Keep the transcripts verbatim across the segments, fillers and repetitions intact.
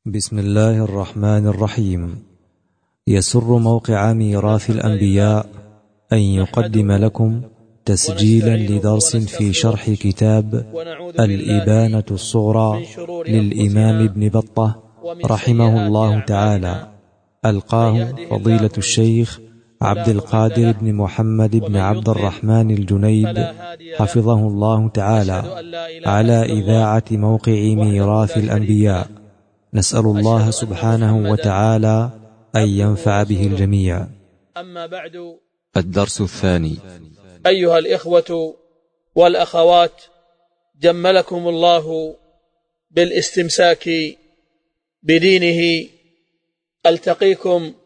بسم الله الرحمن الرحيم. يسر موقع ميراث الأنبياء أن يقدم لكم تسجيلا لدرس في شرح كتاب الإبانة الصغرى للإمام ابن بطة رحمه الله تعالى، ألقاه فضيلة الشيخ عبد القادر بن محمد بن عبد الرحمن الجنيد حفظه الله تعالى على إذاعة موقع ميراث الأنبياء. نسأل الله سبحانه وتعالى أن ينفع به الجميع. أما بعد، الدرس الثاني. أيها الإخوة والأخوات، جملكم الله بالاستمساك بدينه. ألتقيكم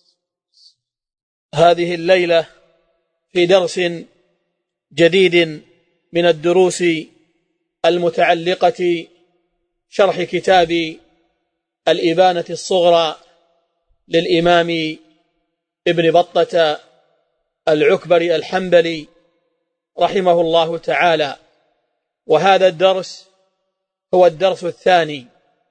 هذه الليلة في درس جديد من الدروس المتعلقة شرح كتاب الإبانة الصغرى للإمام ابن بطة العكبري الحنبلي رحمه الله تعالى، وهذا الدرس هو الدرس الثاني.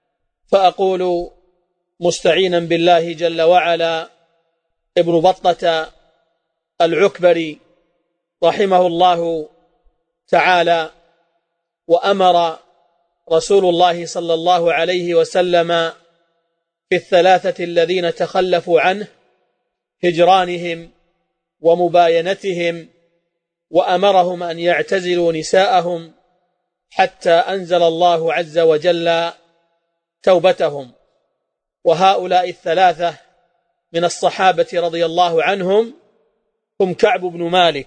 فأقول مستعينا بالله جل وعلا: ابن بطة العكبري رحمه الله تعالى وأمر رسول الله صلى الله عليه وسلم في الثلاثة الذين تخلفوا عنه هجرانهم ومباينتهم، وأمرهم أن يعتزلوا نساءهم حتى أنزل الله عز وجل توبتهم. وهؤلاء الثلاثة من الصحابة رضي الله عنهم هم كعب بن مالك،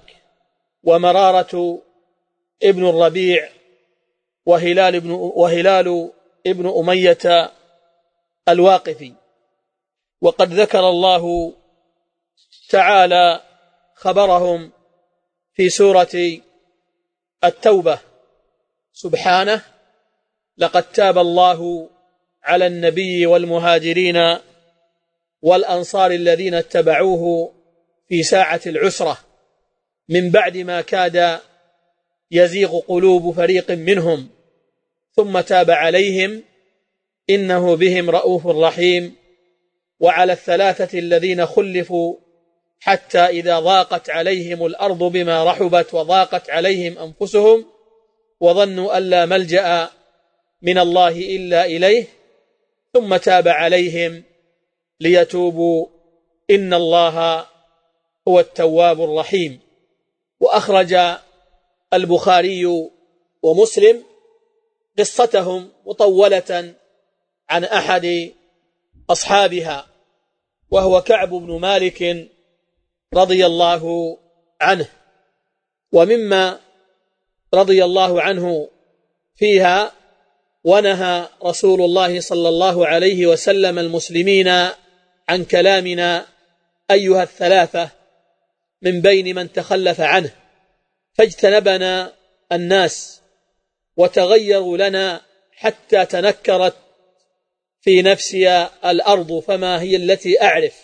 ومرارة ابن الربيع، وهلال ابن, وهلال ابن أمية الواقفي. وقد ذكر الله تعالى خبرهم في سورة التوبة سبحانه: لقد تاب الله على النبي والمهاجرين والأنصار الذين اتبعوه في ساعة العسرة من بعد ما كاد يزيغ قلوب فريق منهم ثم تاب عليهم إنه بهم رؤوف رحيم. وعلى الثلاثة الذين خلفوا حتى إذا ضاقت عليهم الأرض بما رحبت وضاقت عليهم أنفسهم وظنوا أن لا ملجأ من الله إلا إليه ثم تاب عليهم ليتوبوا إن الله هو التواب الرحيم. وأخرج البخاري ومسلم قصتهم مطولة عن أحد أصحابها، وهو كعب بن مالك رضي الله عنه. ومما رضي الله عنه فيها: ونهى رسول الله صلى الله عليه وسلم المسلمين عن كلامنا أيها الثلاثة من بين من تخلف عنه، فاجتنبنا الناس وتغيروا لنا حتى تنكرت في نفسي الأرض فما هي التي أعرف.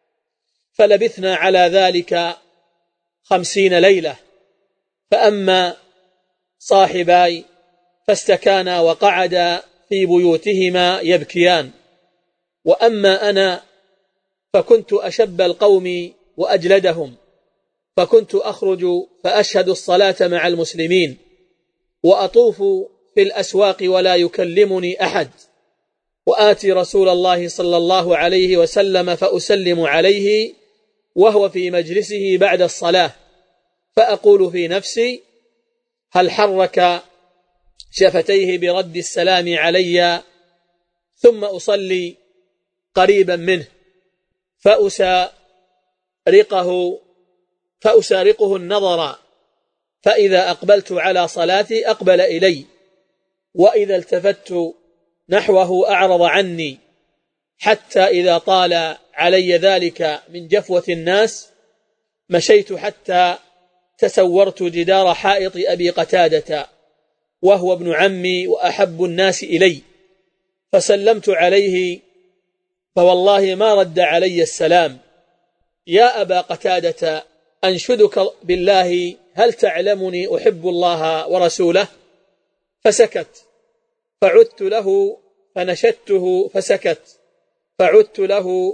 فلبثنا على ذلك خمسين ليلة. فأما صاحباي فاستكانا وقعدا في بيوتهما يبكيان، وأما أنا فكنت أشب القوم وأجلدهم، فكنت أخرج فأشهد الصلاة مع المسلمين وأطوف في الأسواق ولا يكلمني أحد، وآتي رسول الله صلى الله عليه وسلم فأسلم عليه وهو في مجلسه بعد الصلاة، فأقول في نفسي: هل حرك شفتيه برد السلام علي؟ ثم أصلي قريبا منه فأسارقه فأسارقه النظر، فإذا أقبلت على صلاتي أقبل إلي، وإذا التفت نحوه أعرض عني، حتى إذا طال علي ذلك من جفوة الناس مشيت حتى تسورت جدار حائط أبي قتادة وهو ابن عمي وأحب الناس إلي، فسلمت عليه فوالله ما رد علي السلام. يا أبا قتادة، أنشدك بالله هل تعلمني أحب الله ورسوله؟ فسكت، فعدت له فنشدته فسكت، فعدت له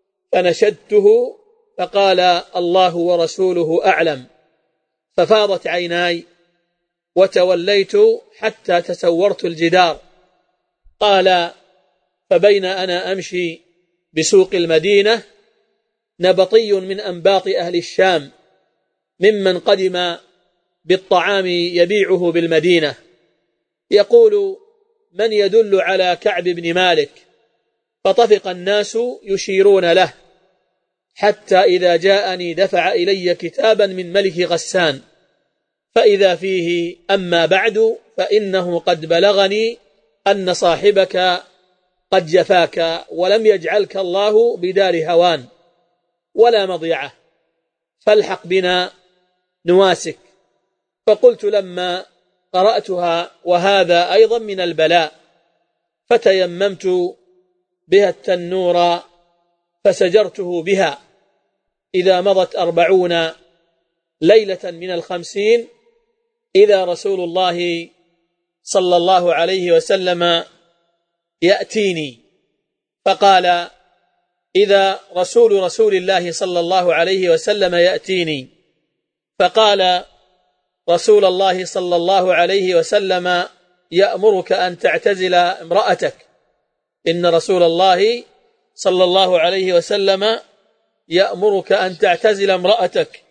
فنشدته فقال الله ورسوله أعلم، ففاضت عيناي وتوليت حتى تسورت الجدار. قال: فبين أنا أمشي بسوق المدينة نبطي من أنباط أهل الشام ممن قدم بالطعام يبيعه بالمدينة يقول: من يدل على كعب بن مالك؟ فطفق الناس يشيرون له، حتى إذا جاءني دفع إلي كتابا من ملك غسان، فإذا فيه: أما بعد فإنه قد بلغني أن صاحبك قد جفاك ولم يجعلك الله بدار هوان ولا مضيعة، فالحق بنا نواسك. فقلت لما قرأتها: وهذا أيضا من البلاء، فتيممت بها التنور فسجرته بها. إذا مضت أربعون ليلة من الخمسين إذا رسول الله صلى الله عليه وسلم يأتيني، فقال: إذا رسول رسول الله صلى الله عليه وسلم يأتيني، فقال رسول الله صلى الله عليه وسلم يأمرك أن تعتزل امرأتك، إن رسول الله صلى الله عليه وسلم يأمرك أن تعتزل امرأتك،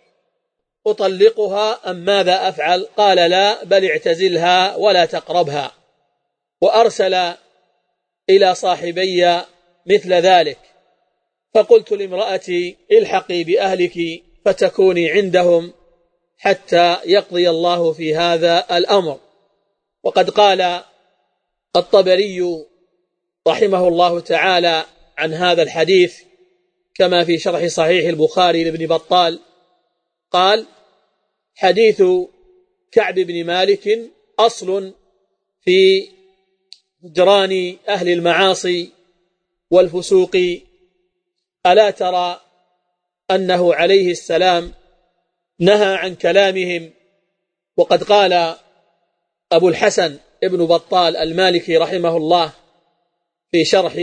أطلقها أم ماذا أفعل؟ قال: لا، بل اعتزلها ولا تقربها. وأرسل إلى صاحبي مثل ذلك. فقلت لامرأتي: الحقي بأهلك فتكوني عندهم حتى يقضي الله في هذا الأمر. وقد قال الطبري رحمه الله تعالى عن هذا الحديث كما في شرح صحيح البخاري لابن بطال قال: حديث كعب بن مالك أصل في هجران أهل المعاصي والفسوق. ألا ترى أنه عليه السلام نهى عن كلامهم؟ وقد قال أبو الحسن ابن بطال المالكي رحمه الله في شرح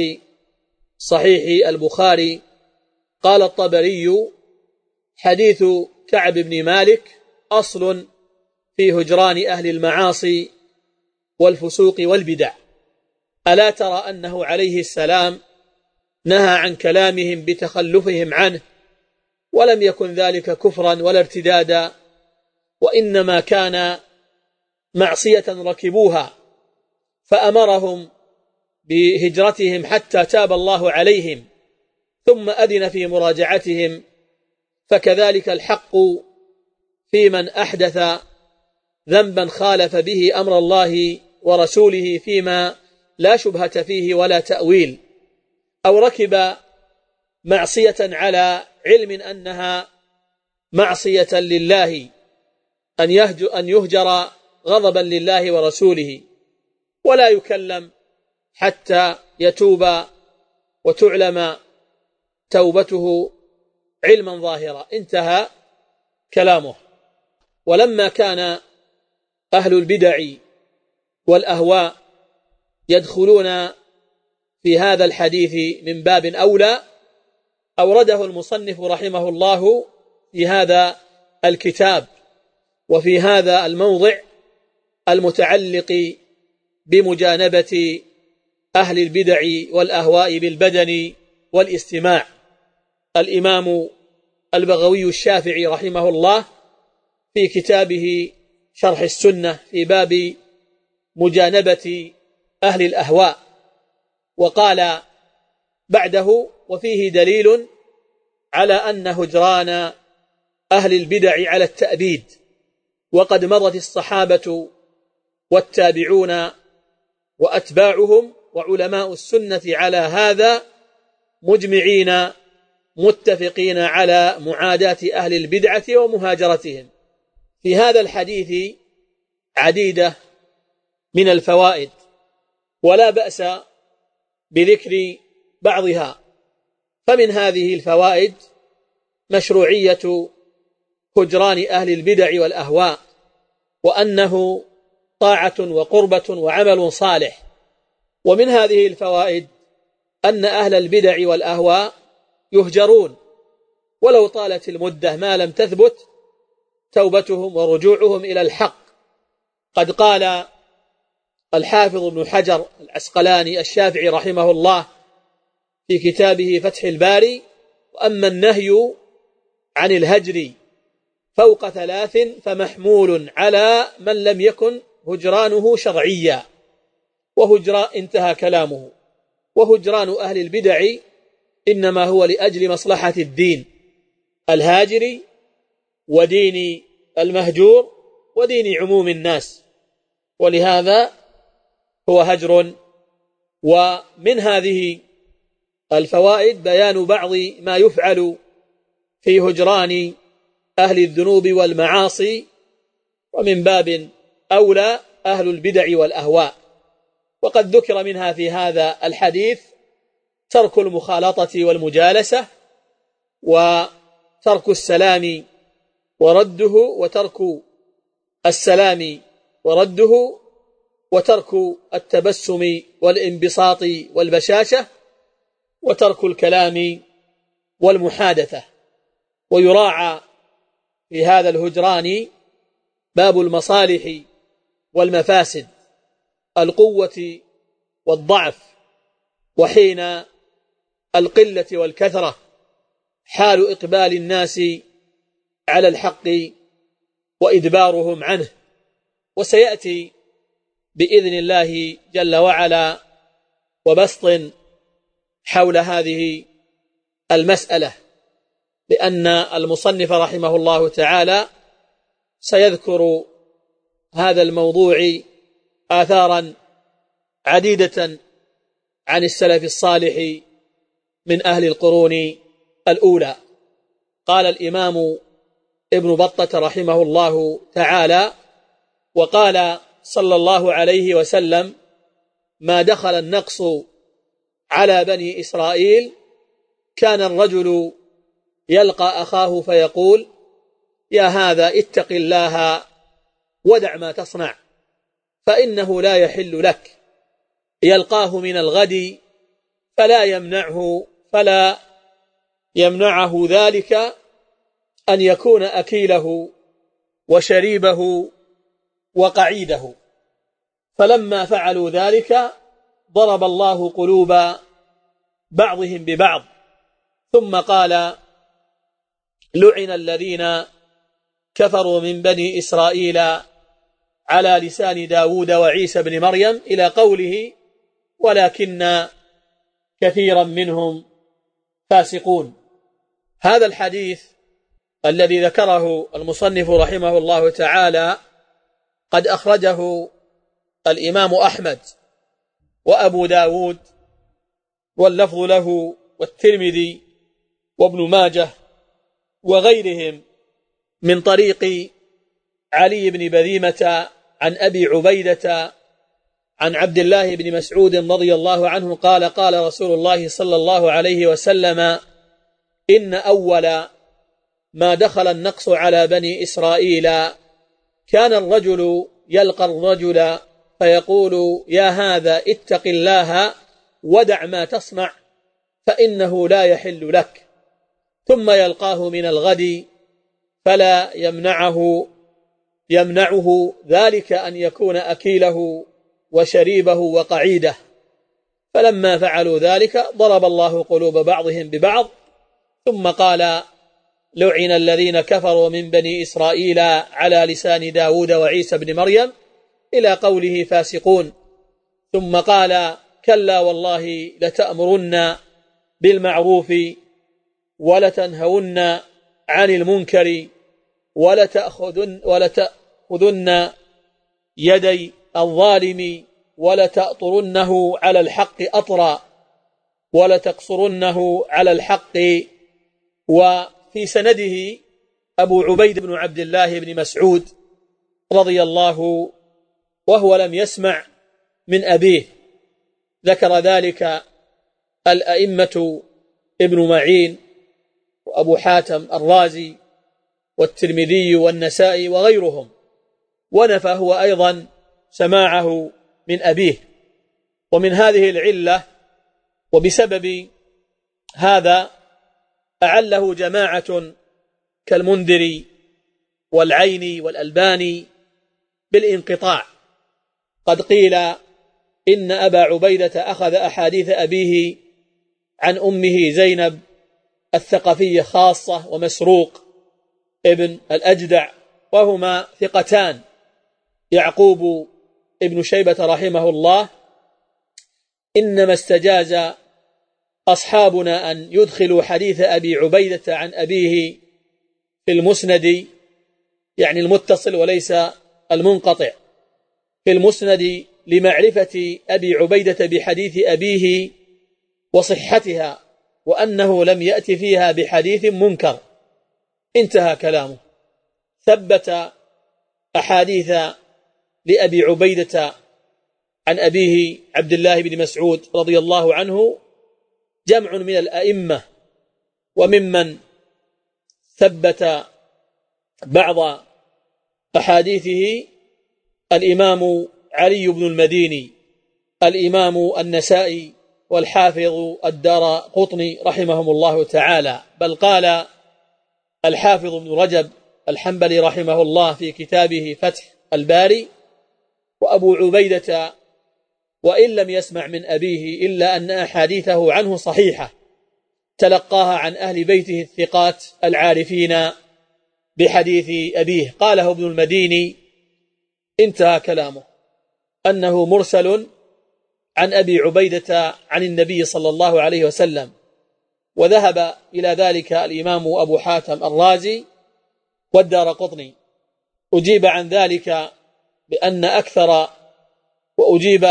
صحيح البخاري قال الطبري: حديث كعب بن مالك أصل في هجران أهل المعاصي والفسوق والبدع. ألا ترى أنه عليه السلام نهى عن كلامهم بتخلفهم عنه، ولم يكن ذلك كفرا ولا ارتدادا، وإنما كان معصية ركبوها، فأمرهم بهجرتهم حتى تاب الله عليهم، ثم أذن في مراجعتهم. فكذلك الحق في من أحدث ذنبا خالف به أمر الله ورسوله فيما لا شبهة فيه ولا تأويل، أو ركب معصية على علم أنها معصية لله، أن يهجر غضبا لله ورسوله، ولا يكلم حتى يتوب وتعلم توبته علما ظاهرا. انتهى كلامه. ولما كان أهل البدع والأهواء يدخلون في هذا الحديث من باب أولى، أورده المصنف رحمه الله في هذا الكتاب وفي هذا الموضع المتعلق بمجانبة أهل البدع والأهواء بالبدن والاستماع. الإمام البغوي الشافعي رحمه الله في كتابه شرح السنة في باب مجانبة أهل الأهواء، وقال بعده: وفيه دليل على أن هجران أهل البدع على التأبيد، وقد مضت الصحابة والتابعون وأتباعهم وعلماء السنة على هذا مجمعين متفقين على معاداة أهل البدعة ومهاجرتهم. في هذا الحديث عديدة من الفوائد، ولا بأس بذكر بعضها. فمن هذه الفوائد مشروعية هجران أهل البدع والأهواء، وأنه طاعة وقربة وعمل صالح، ومن هذه الفوائد أن أهل البدع والأهواء يهجرون ولو طالت المدة ما لم تثبت توبتهم ورجوعهم إلى الحق. قد قال الحافظ ابن حجر العسقلاني الشافعي رحمه الله في كتابه فتح الباري: وأما النهي عن الهجر فوق ثلاث فمحمول على من لم يكن هجرانه شرعيا وهجران انتهى كلامه. وهجران أهل البدع إنما هو لأجل مصلحة الدين الهاجر ودين المهجور ودين عموم الناس، ولهذا هو هجر. ومن هذه الفوائد بيان بعض ما يفعل في هجران أهل الذنوب والمعاصي، ومن باب أولى أهل البدع والأهواء. وقد ذكر منها في هذا الحديث ترك المخالطة والمجالسة، وترك السلام ورده، وترك السلام ورده، وترك التبسم والانبساط والبشاشة، وترك الكلام والمحادثة. ويراعى في هذا الهجران باب المصالح والمفاسد، القوة والضعف، وحين القلة والكثرة، حال إقبال الناس على الحق وإدبارهم عنه. وسيأتي بإذن الله جل وعلا وبسط حول هذه المسألة، لأن المصنف رحمه الله تعالى سيذكر هذا الموضوع آثارا عديدة عن السلف الصالح من أهل القرون الأولى. قال الإمام ابن بطة رحمه الله تعالى: وقال صلى الله عليه وسلم: ما دخل النقص على بني إسرائيل كان الرجل يلقى أخاه فيقول: يا هذا اتق الله ودع ما تصنع فإنه لا يحل لك. يلقاه من الغد فلا يمنعه فلا يمنعه ذلك أن يكون أكيله وشريبه وقعيده. فلما فعلوا ذلك ضرب الله قلوب بعضهم ببعض، ثم قال: لعن الذين كفروا من بني إسرائيل على لسان داود وعيسى بن مريم، إلى قوله: ولكن كثيرا منهم فاسقون. هذا الحديث الذي ذكره المصنف رحمه الله تعالى قد أخرجه الإمام أحمد وأبو داود واللفظ له والترمذي وابن ماجه وغيرهم من طريق علي بن بذيمة عن أبي عبيدة عن عبد الله بن مسعود رضي الله عنه قال: قال رسول الله صلى الله عليه وسلم: إن أول ما دخل النقص على بني إسرائيل كان الرجل يلقى الرجل فيقول: يا هذا اتق الله ودع ما تصنع فإنه لا يحل لك. ثم يلقاه من الغد فلا يمنعه يمنعه ذلك أن يكون أكيله وشريبه وقعيده. فلما فعلوا ذلك ضرب الله قلوب بعضهم ببعض، ثم قال: لعن الذين كفروا من بني إسرائيل على لسان داود وعيسى بن مريم، إلى قوله: فاسقون. ثم قال: كلا والله لتأمرن بالمعروف ولتنهون عن المنكر ولتأخذن, ولتأخذن يدي الظالم ولتأطرنه على الحق أطرا ولتقصرنه على الحق. وفي سنده أبو عبيد بن عبد الله بن مسعود رضي الله وهو لم يسمع من أبيه. ذكر ذلك الأئمة ابن معين وأبو حاتم الرازي والترمذي والنسائي وغيرهم، ونفى هو أيضا سماعه من أبيه. ومن هذه العلة وبسبب هذا أعله جماعة كالمنذري والعيني والألباني بالانقطاع. قد قيل إن أبا عبيدة أخذ أحاديث أبيه عن أمه زينب الثقفية خاصة ومسروق ابن الأجدع وهما ثقتان. يعقوب ابن شيبة رحمه الله إنما استجاز أصحابنا أن يدخلوا حديث أبي عبيدة عن أبيه في المسند، يعني المتصل وليس المنقطع، في المسند لمعرفة أبي عبيدة بحديث أبيه وصحتها، وأنه لم يأتي فيها بحديث منكر. انتهى كلامه. ثبت أحاديث لأبي عبيدة عن أبيه عبد الله بن مسعود رضي الله عنه جمع من الأئمة، وممن ثبت بعض أحاديثه الإمام علي بن المديني، الإمام النسائي، والحافظ الدارقطني رحمهم الله تعالى. بل قال الحافظ ابن رجب الحنبلي رحمه الله في كتابه فتح الباري: وأبو عبيدة وإن لم يسمع من أبيه إلا أن أحاديثه عنه صحيحة تلقاها عن أهل بيته الثقات العارفين بحديث أبيه. قاله ابن المديني. انتهى كلامه. أنه مرسل عن أبي عبيدة عن النبي صلى الله عليه وسلم. وذهب إلى ذلك الإمام أبو حاتم الرازي والدارقطني. أجيب عن ذلك بأن أكثر، وأجيب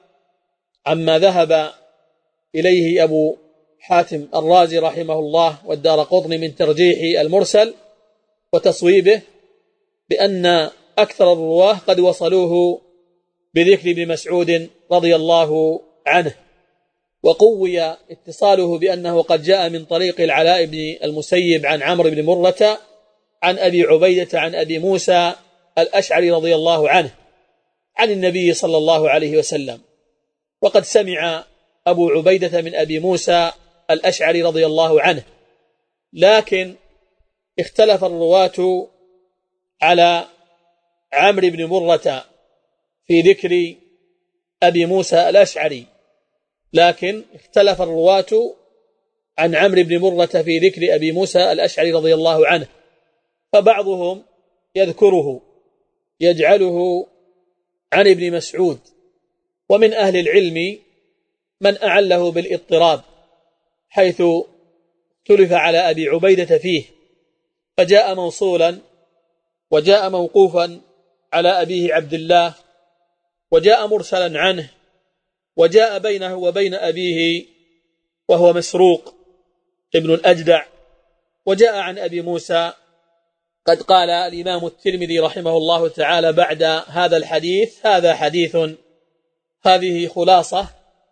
عما ذهب إليه أبو حاتم الرازي رحمه الله والدارقطني من ترجيح المرسل وتصويبه، بأن أكثر الرواه قد وصلوه بذكر ابن مسعود رضي الله عنه، وقوي اتصاله بأنه قد جاء من طريق العلاء بن المسيب عن عمرو بن مرة عن أبي عبيدة عن أبي موسى الأشعري رضي الله عنه عن النبي صلى الله عليه وسلم. وقد سمع أبو عبيدة من أبي موسى الأشعري رضي الله عنه، لكن اختلف الرواة على عمرو بن مرة في ذكر أبي موسى الأشعري، لكن اختلف الرواة عن عمرو بن مرة في ذكر أبي موسى الأشعري رضي الله عنه، فبعضهم يذكره يجعله عن ابن مسعود، ومن أهل العلم من أعله بالاضطراب حيث اختلف على أبي عبيدة فيه، فجاء موصولا وجاء موقوفا على أبيه عبد الله، وجاء مرسلا عنه، وجاء بينه وبين أبيه وهو مسروق ابن الأجدع، وجاء عن أبي موسى. قد قال الإمام الترمذي رحمه الله تعالى بعد هذا الحديث: هذا حديث. هذه خلاصة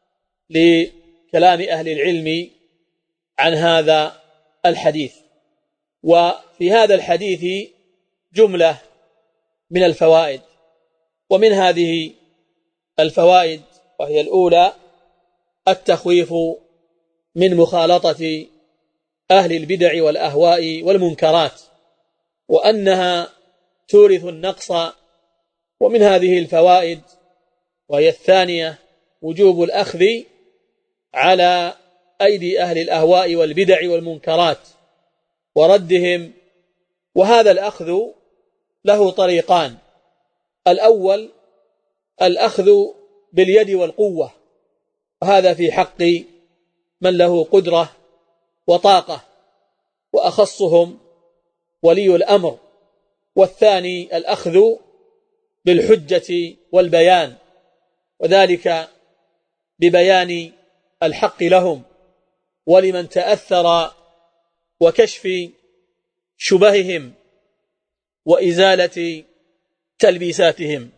لكلام أهل العلم عن هذا الحديث. وفي هذا الحديث جملة من الفوائد، ومن هذه الفوائد وهي الأولى التخويف من مخالطة أهل البدع والأهواء والمنكرات، وأنها تورث النقص. ومن هذه الفوائد وهي الثانية وجوب الأخذ على أيدي أهل الأهواء والبدع والمنكرات وردهم. وهذا الأخذ له طريقان: الأول الأخذ باليد والقوة، وهذا في حق من له قدرة وطاقة، وأخصهم ولي الأمر. والثاني الأخذ بالحجة والبيان، وذلك ببيان الحق لهم ولمن تأثر، وكشف شبههم وإزالة تلبيساتهم.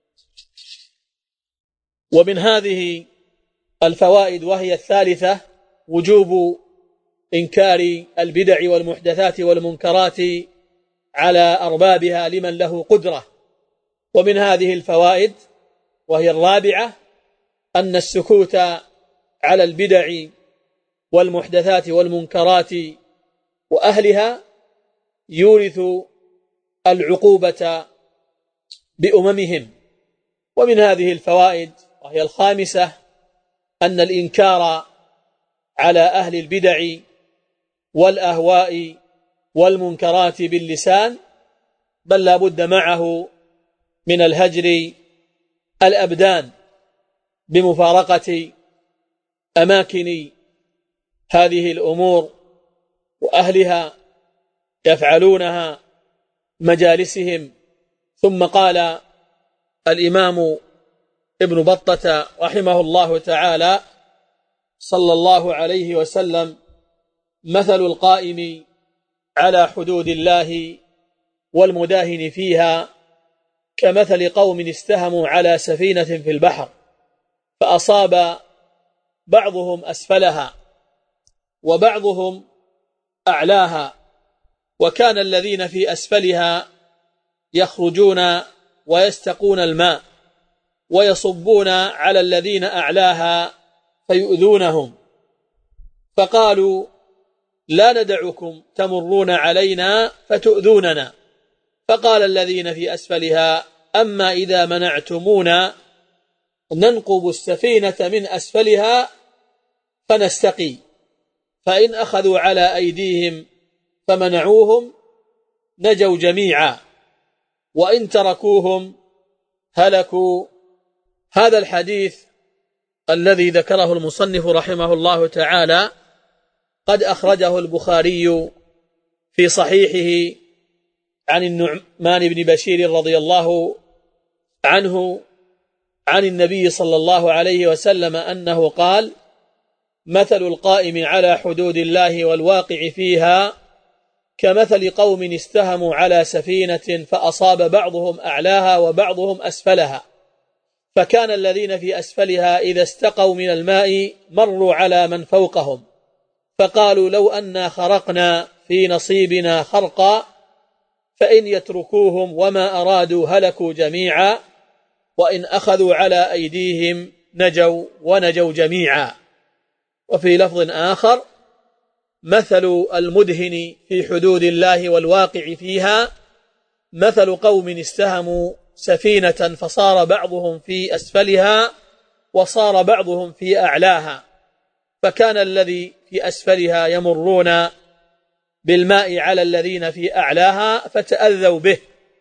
ومن هذه الفوائد وهي الثالثة وجوب إنكار البدع والمحدثات والمنكرات على أربابها لمن له قدرة. ومن هذه الفوائد وهي الرابعة أن السكوت على البدع والمحدثات والمنكرات وأهلها يورث العقوبة بأممهم. ومن هذه الفوائد وهي الخامسة أن الإنكار على أهل البدع والأهواء والمنكرات باللسان بل لا بد معه من الهجر الأبدان بمفارقة أماكن هذه الأمور وأهلها يفعلونها مجالسهم. ثم قال الإمام ابن بطة رحمه الله تعالى صلى الله عليه وسلم: مثل القائم على حدود الله والمداهن فيها كمثل قوم استهموا على سفينة في البحر فأصاب بعضهم أسفلها وبعضهم أعلاها، وكان الذين في أسفلها يخرجون ويستقون الماء ويصبون على الذين أعلاها فيؤذونهم، فقالوا: لا ندعكم تمرون علينا فتؤذوننا. فقال الذين في أسفلها: أما إذا منعتمونا ننقب السفينة من أسفلها فنستقي، فإن أخذوا على أيديهم فمنعوهم نجوا جميعا، وإن تركوهم هلكوا. هذا الحديث الذي ذكره المصنف رحمه الله تعالى قد أخرجه البخاري في صحيحه عن النعمان بن بشير رضي الله عنه عن النبي صلى الله عليه وسلم أنه قال: مثل القائم على حدود الله والواقع فيها كمثل قوم استهموا على سفينة فأصاب بعضهم أعلاها وبعضهم أسفلها، فكان الذين في أسفلها إذا استقوا من الماء مروا على من فوقهم فقالوا: لو أنا خرقنا في نصيبنا خرقا، فإن يتركوهم وما أرادوا هلكوا جميعا، وإن أخذوا على أيديهم نجوا ونجوا جميعا. وفي لفظ آخر: مثل المدهن في حدود الله والواقع فيها مثل قوم استهموا سفينة فصار بعضهم في أسفلها وصار بعضهم في أعلاها، فكان الذي في أسفلها يمرون بالماء على الذين في أعلاها فتأذوا به،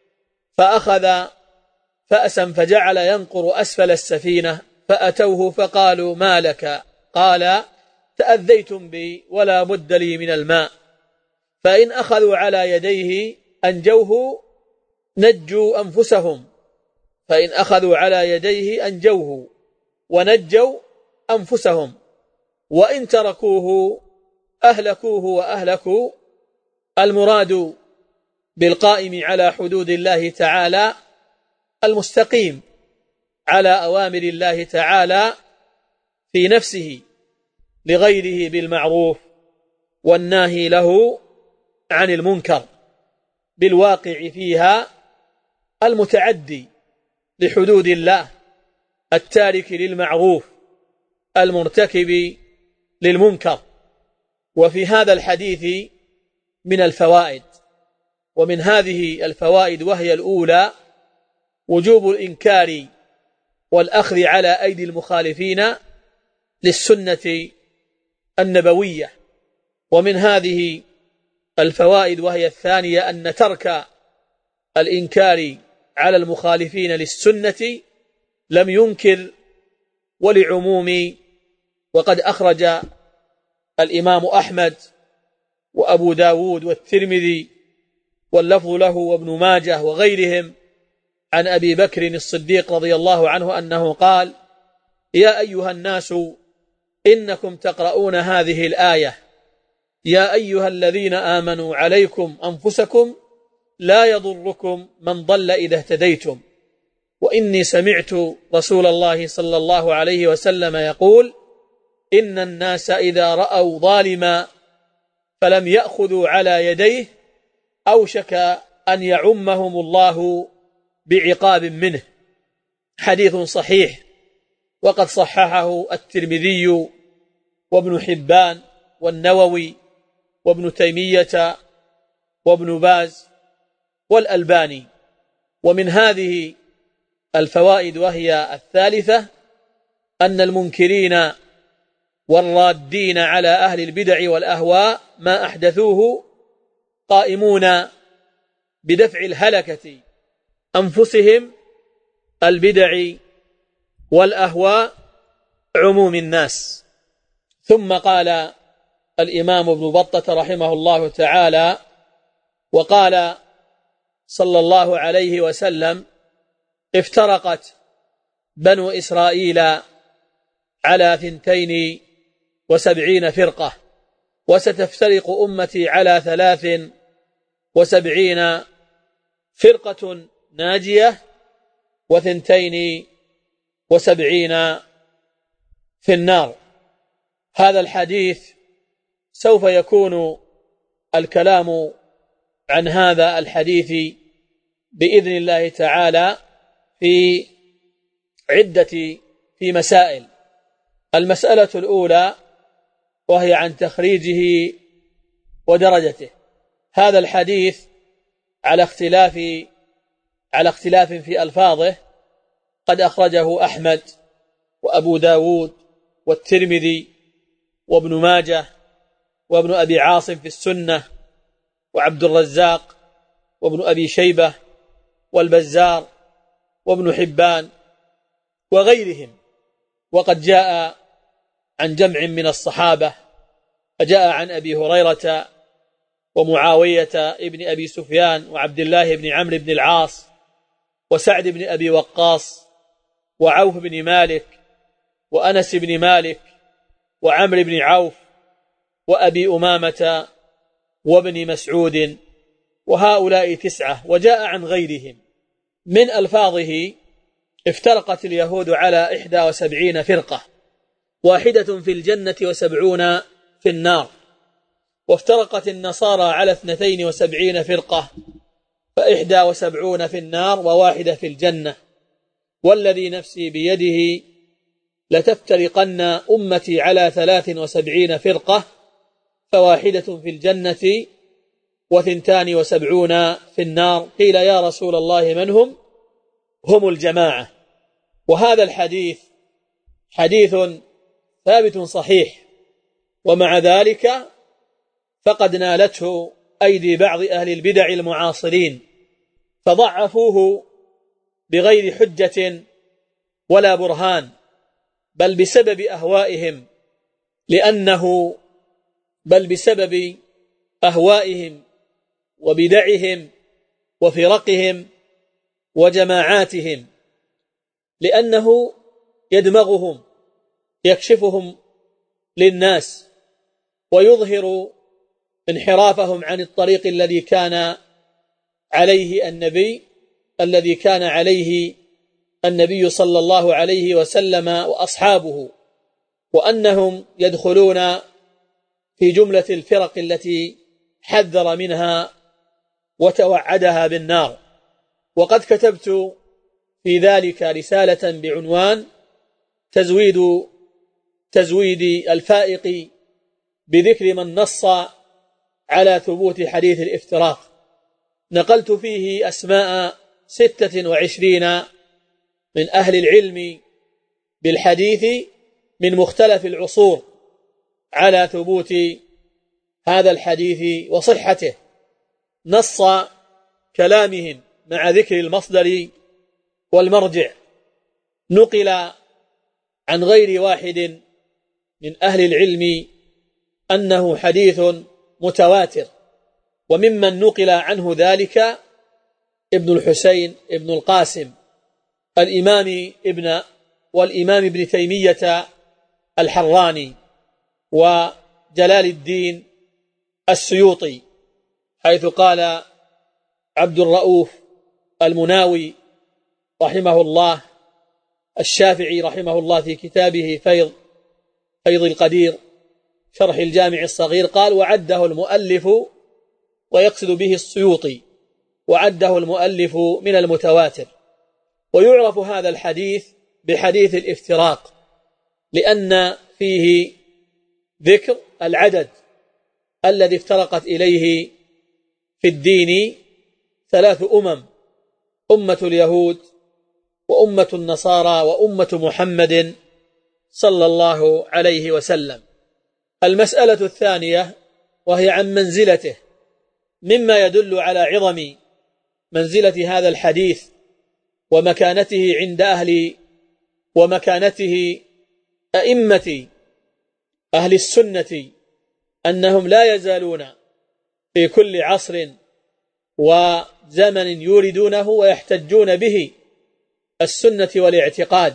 فأخذ فأسا فجعل ينقر أسفل السفينة، فأتوه فقالوا: ما لك؟ قال: تأذيتم بي ولا بد لي من الماء، فإن أخذوا على يديه أنجوه نجوا أنفسهم، فإن أخذوا على يديه أنجوه ونجوا أنفسهم، وإن تركوه أهلكوه وأهلكوا. المراد بالقائم على حدود الله تعالى المستقيم على أوامر الله تعالى في نفسه لغيره بالمعروف والناهي له عن المنكر، بالواقع فيها المتعدي لحدود الله التارك للمعروف المرتكب للمنكر. وفي هذا الحديث من الفوائد، ومن هذه الفوائد وهي الأولى وجوب الإنكار والأخذ على أيدي المخالفين للسنة النبوية. ومن هذه الفوائد وهي الثانية أن ترك الإنكار على المخالفين للسنة لم ينكر ولعموم. وقد أخرج الإمام أحمد وأبو داود والترمذي واللفظ له وابن ماجه وغيرهم عن أبي بكر الصديق رضي الله عنه أنه قال: يا أيها الناس إنكم تقرؤون هذه الآية: يا أيها الذين آمنوا عليكم أنفسكم لا يضركم من ضل إذا اهتديتم، وإني سمعت رسول الله صلى الله عليه وسلم يقول: إن الناس إذا رأوا ظالما فلم يأخذوا على يديه أوشك أن يعمهم الله بعقاب منه. حديث صحيح وقد صححه الترمذي وابن حبان والنووي وابن تيمية وابن باز والألباني. ومن هذه الفوائد وهي الثالثة أن المنكرين والرادين على أهل البدع والأهواء ما أحدثوه قائمون بدفع الهلكة أنفسهم البدع والأهواء عموم الناس. ثم قال الإمام ابن بطة رحمه الله تعالى: وقال صلى الله عليه وسلم: افترقت بنو إسرائيل على ثنتين وسبعين فرقة، وستفترق أمتي على ثلاث وسبعين فرقة ناجية وثنتين وسبعين في النار. هذا الحديث سوف يكون الكلام عن هذا الحديث بإذن الله تعالى في عدة في مسائل. المسألة الأولى وهي عن تخريجه ودرجته. هذا الحديث على اختلاف على اختلاف في ألفاظه قد أخرجه أحمد وأبو داود والترمذي وابن ماجه وابن أبي عاصم في السنة وعبد الرزاق وابن أبي شيبة والبزار وابن حبان وغيرهم. وقد جاء عن جمع من الصحابة، فجاء عن أبي هريرة ومعاوية ابن أبي سفيان وعبد الله بن عمرو بن العاص وسعد بن أبي وقاص وعوف بن مالك وأنس بن مالك وعمرو بن عوف وأبي أمامة وابن مسعود، وهؤلاء تسعة. وجاء عن غيرهم من ألفاظه: افترقت اليهود على إحدى وسبعين فرقة، واحدة في الجنة وسبعون في النار. وافترقت النصارى على اثنتين وسبعين فرقة، فإحدى وسبعون في النار وواحدة في الجنة. والذي نفسي بيده لتفترقن أمتي على ثلاث وسبعين فرقة، فواحدة في الجنة وثنتان وسبعون في النار. قيل: يا رسول الله من هم؟ هم الجماعة. وهذا الحديث حديث ثابت صحيح، ومع ذلك فقد نالته أيدي بعض أهل البدع المعاصرين فضعفوه بغير حجة ولا برهان، بل بسبب أهوائهم، لأنه بل بسبب أهوائهم وبدعهم وفرقهم وجماعاتهم، لأنه يدمغهم، يكشفهم للناس، ويظهر انحرافهم عن الطريق الذي كان عليه النبي الذي كان عليه النبي صلى الله عليه وسلم وأصحابه، وأنهم يدخلون في جملة الفرق التي حذر منها وتوعدها بالنار. وقد كتبت في ذلك رسالة بعنوان تزويد تزويد الفائق بذكر من نص على ثبوت حديث الافتراق. نقلت فيه أسماء ستة وعشرين من أهل العلم بالحديث من مختلف العصور على ثبوت هذا الحديث وصحته، نص كلامهم مع ذكر المصدر والمرجع. نقل عن غير واحد من أهل العلم أنه حديث متواتر، وممن نقل عنه ذلك ابن الحسين ابن القاسم الإمام ابن والإمام ابن تيمية الحراني وجلال الدين السيوطي، حيث قال عبد الرؤوف المناوي رحمه الله الشافعي رحمه الله في كتابه فيض فيض القدير شرح الجامع الصغير، قال: وعده المؤلف، ويقصد به السيوطي، وعده المؤلف من المتواتر. ويعرف هذا الحديث بحديث الافتراق، لأن فيه ذكر العدد الذي افترقت إليه في الدين ثلاث أمم: أمة اليهود وأمة النصارى وأمة محمد صلى الله عليه وسلم. المسألة الثانية وهي عن منزلته، مما يدل على عظم منزلة هذا الحديث ومكانته عند أهل ومكانته أئمة أهل السنة، أنهم لا يزالون في كل عصر وزمن يوردونه ويحتجون به السنة والاعتقاد،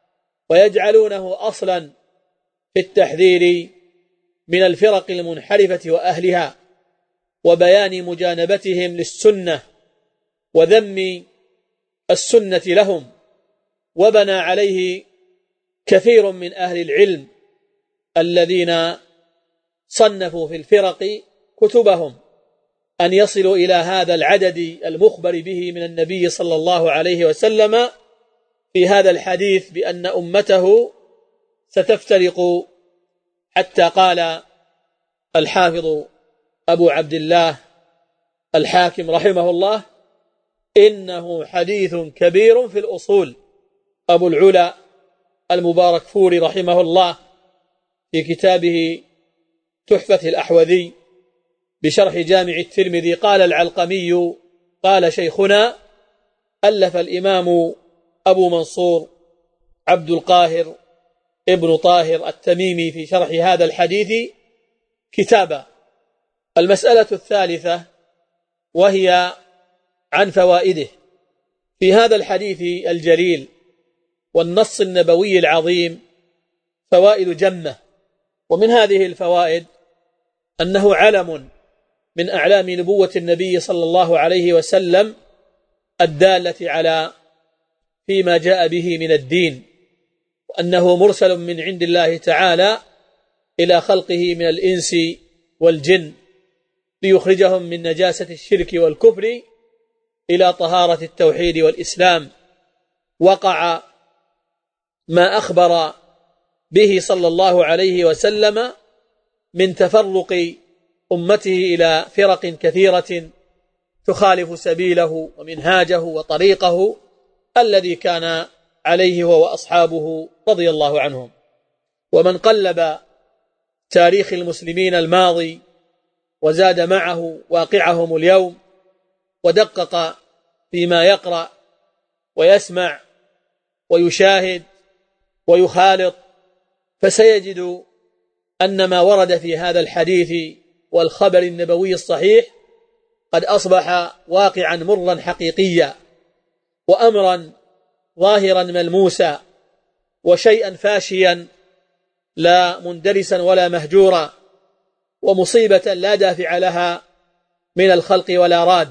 ويجعلونه أصلا في التحذير من الفرق المنحرفة وأهلها، وبيان مجانبتهم للسنة وذم السنة لهم. وبنى عليه كثير من أهل العلم الذين صنفوا في الفرق كتبهم أن يصلوا إلى هذا العدد المخبر به من النبي صلى الله عليه وسلم في هذا الحديث بأن أمته ستفترق، حتى قال الحافظ أبو عبد الله الحاكم رحمه الله: إنه حديث كبير في الأصول. أبو العلا المباركفوري رحمه الله في كتابه تحفة الأحوذي بشرح جامع الترمذي قال العلقمي: قال شيخنا ألف الإمام أبو منصور عبد القاهر ابن طاهر التميمي في شرح هذا الحديث كتابا. المسألة الثالثة وهي عن فوائده في هذا الحديث الجليل والنص النبوي العظيم فوائد جمة، ومن هذه الفوائد أنه علم من أعلام نبوة النبي صلى الله عليه وسلم الدالة على فيما جاء به من الدين، وأنه مرسل من عند الله تعالى إلى خلقه من الإنس والجن ليخرجهم من نجاسة الشرك والكفر إلى طهارة التوحيد والإسلام. وقع ما أخبر به صلى الله عليه وسلم من تفرق أمته إلى فرق كثيرة تخالف سبيله ومنهاجه وطريقه الذي كان عليه هو وأصحابه رضي الله عنهم. ومن قلب تاريخ المسلمين الماضي وزاد معه واقعهم اليوم ودقق فيما يقرأ ويسمع ويشاهد ويخالط، فسيجد أن ما ورد في هذا الحديث والخبر النبوي الصحيح قد أصبح واقعا مرا حقيقيا، وأمرا ظاهرا ملموسا، وشيئا فاشيا لا مندرسا ولا مهجورا، ومصيبة لا دافع لها من الخلق ولا راد،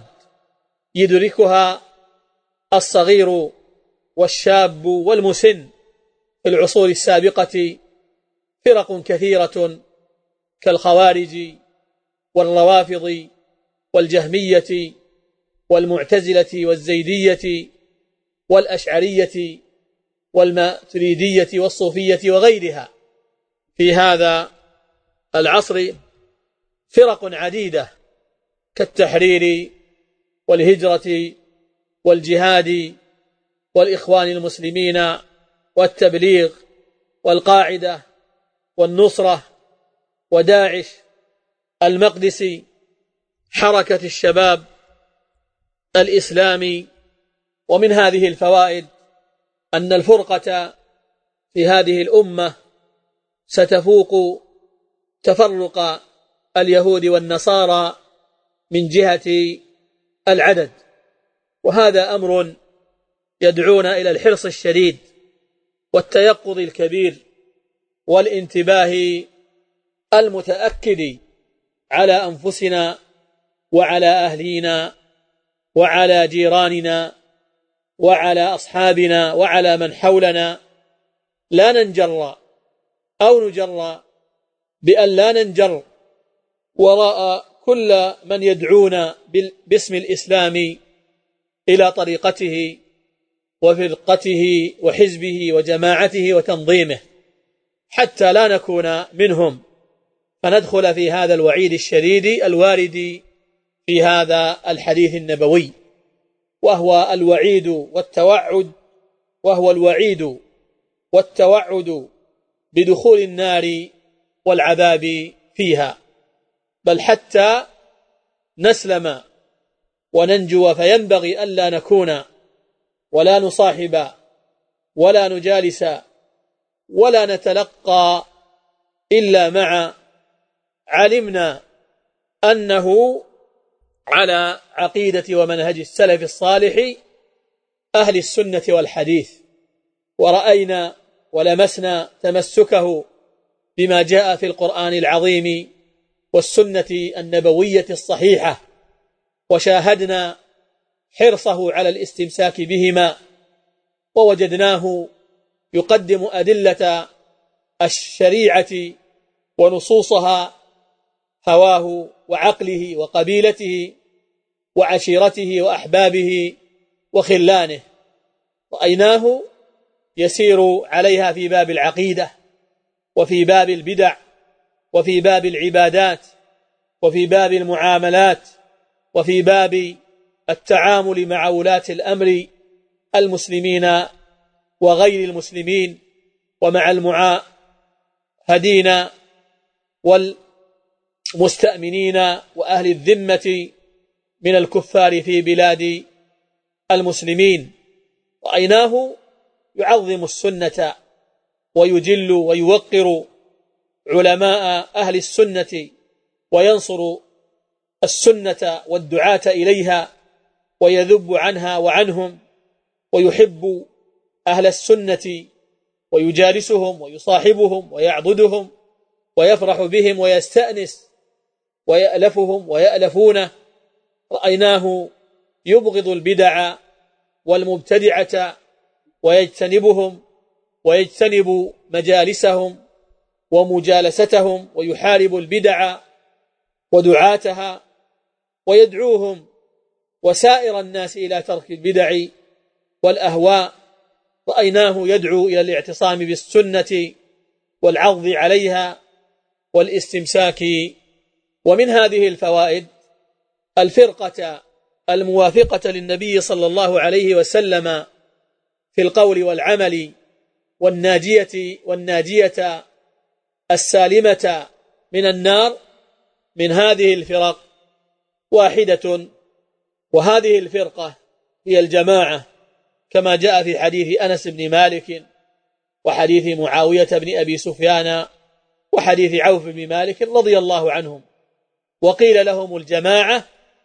يدركها الصغير والشاب والمسن. في العصور السابقة فرق كثيرة كالخوارج والروافض والجهمية والمعتزلة والزيدية والأشعرية والماتريدية والصوفية وغيرها. في هذا العصر فرق عديدة كالتحرير والهجرة والجهاد والإخوان المسلمين والتبليغ والقاعدة والنصرة وداعش، المقدسي، حركة الشباب الإسلامي. ومن هذه الفوائد أن الفرقة في هذه الأمة ستفوق تفرق اليهود والنصارى من جهة العدد، وهذا أمر يدعونا إلى الحرص الشديد والتيقظ الكبير والانتباه المتأكد على أنفسنا وعلى أهلينا وعلى جيراننا وعلى أصحابنا وعلى من حولنا، لا ننجر أو نجر بأن لا ننجر وراء كل من يدعونا باسم الإسلام إلى طريقته وفرقته وحزبه وجماعته وتنظيمه، حتى لا نكون منهم فندخل في هذا الوعيد الشديد الوارد في هذا الحديث النبوي، وهو الوعيد والتوعد وهو الوعيد والتوعد بدخول النار والعذاب فيها، بل حتى نسلم وننجو فينبغي ألا نكون ولا نصاحب ولا نجالس ولا نتلقى إلا مع علمنا أنه على عقيدة ومنهج السلف الصالح أهل السنة والحديث، ورأينا ولمسنا تمسكه بما جاء في القرآن العظيم والسنة النبوية الصحيحة، وشاهدنا حرصه على الاستمساك بهما، ووجدناه يقدم أدلة الشريعة ونصوصها هواه وعقله وقبيلته وعشيرته وأحبابه وخلانه. رأيناه يسير عليها في باب العقيدة وفي باب البدع وفي باب العبادات وفي باب المعاملات وفي باب التعامل مع ولاة الأمر المسلمين وغير المسلمين، ومع المعاهدين والمستأمنين وأهل الذمة من الكفار في بلاد المسلمين. رأيناه يعظم السنة ويجل ويوقر علماء أهل السنة وينصر السنة والدعاة إليها ويذب عنها وعنهم، ويحب أهل السنة ويجالسهم ويصاحبهم ويعضدهم ويفرح بهم ويستأنس ويألفهم ويألفونه. رأيناه يبغض البدع والمبتدعة ويجتنبهم ويجتنب مجالسهم ومجالستهم، ويحارب البدع ودعاتها ويدعوهم وسائر الناس إلى ترك البدع والأهواء. رأيناه يدعو إلى الاعتصام بالسنة والعض عليها والاستمساك. ومن هذه الفوائد الفرقة الموافقة للنبي صلى الله عليه وسلم في القول والعمل، والناجية والناجية السالمة من النار. من هذه الفرق واحدة، وهذه الفرقة هي الجماعة، كما جاء في حديث أنس بن مالك وحديث معاوية بن أبي سفيان وحديث عوف بن مالك رضي الله عنهم. وقيل لهم الجماعة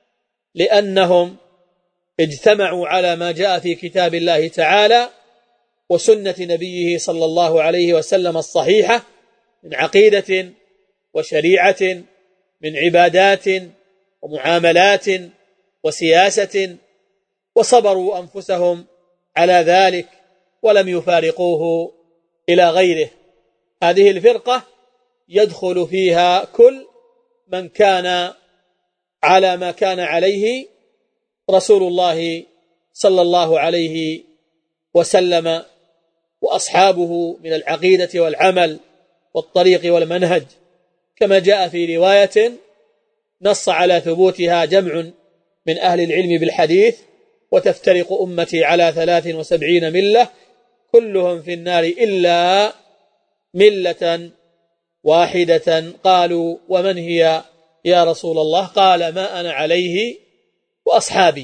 لأنهم اجتمعوا على ما جاء في كتاب الله تعالى وسنة نبيه صلى الله عليه وسلم الصحيحة من عقيدة وشريعة، من عبادات ومعاملات وسياسة، وصبروا أنفسهم على ذلك ولم يفارقوه إلى غيره. هذه الفرقة يدخل فيها كل من كان على ما كان عليه رسول الله صلى الله عليه وسلم وأصحابه من العقيدة والعمل والطريق والمنهج، كما جاء في رواية نص على ثبوتها جمع من أهل العلم بالحديث: وتفترق أمتي على ثلاث وسبعين ملة كلهم في النار إلا ملة واحدة. قالوا ومن هي يا رسول الله؟ قال ما أنا عليه وأصحابي.